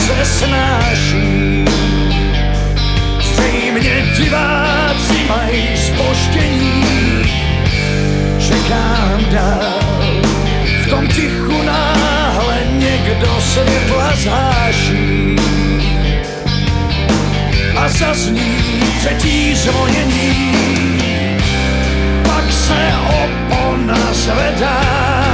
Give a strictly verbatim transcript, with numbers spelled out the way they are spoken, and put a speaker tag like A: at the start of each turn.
A: se snáší. Zřejmě diváci mají zpoždění, čekám dál. V tom tichu náhle někdo světla zháší a zazní třetí zvonění. Pak se opona zvedá